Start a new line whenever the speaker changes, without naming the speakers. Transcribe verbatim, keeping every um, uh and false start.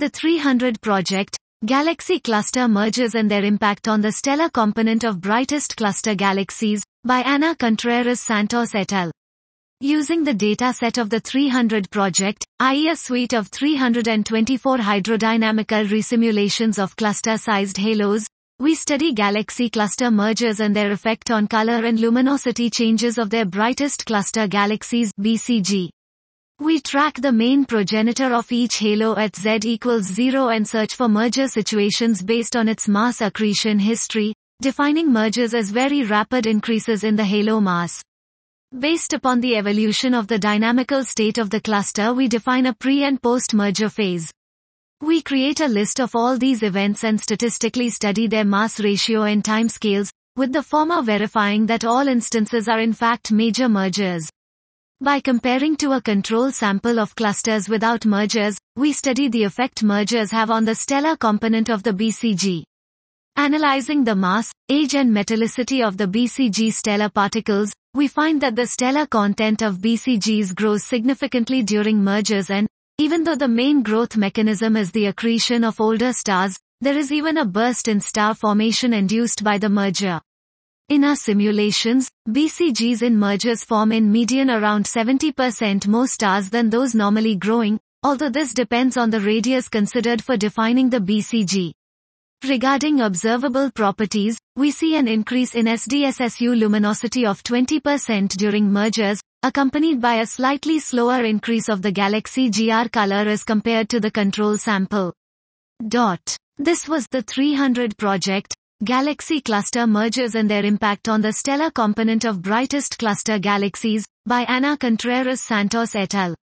The three hundred Project, Galaxy Cluster Mergers and Their Impact on the Stellar Component of Brightest Cluster Galaxies, by Ana Contreras Santos et al. Using the dataset of the three hundred Project, that is a suite of three hundred twenty-four hydrodynamical resimulations of cluster-sized halos, we study galaxy cluster mergers and their effect on color and luminosity changes of their brightest cluster galaxies, B C G. We track the main progenitor of each halo at Z equals zero and search for merger situations based on its mass accretion history, defining mergers as very rapid increases in the halo mass. Based upon the evolution of the dynamical state of the cluster, we define a pre- and post-merger phase. We create a list of all these events and statistically study their mass ratio and timescales, with the former verifying that all instances are in fact major mergers. By comparing to a control sample of clusters without mergers, we study the effect mergers have on the stellar component of the B C G. Analyzing the mass, age and metallicity of the B C G stellar particles, we find that the stellar content of B C Gs grows significantly during mergers and, even though the main growth mechanism is the accretion of older stars, there is even a burst in star formation induced by the merger. In our simulations, B C Gs in mergers form in median around seventy percent more stars than those normally growing, although this depends on the radius considered for defining the B C G. Regarding observable properties, we see an increase in S D S S U luminosity of twenty percent during mergers, accompanied by a slightly slower increase of the galaxy G R color as compared to the control sample. Dot. This was the three hundred Project, Galaxy Cluster Mergers and Their Impact on the Stellar Component of Brightest Cluster Galaxies, by Ana Contreras Santos et al.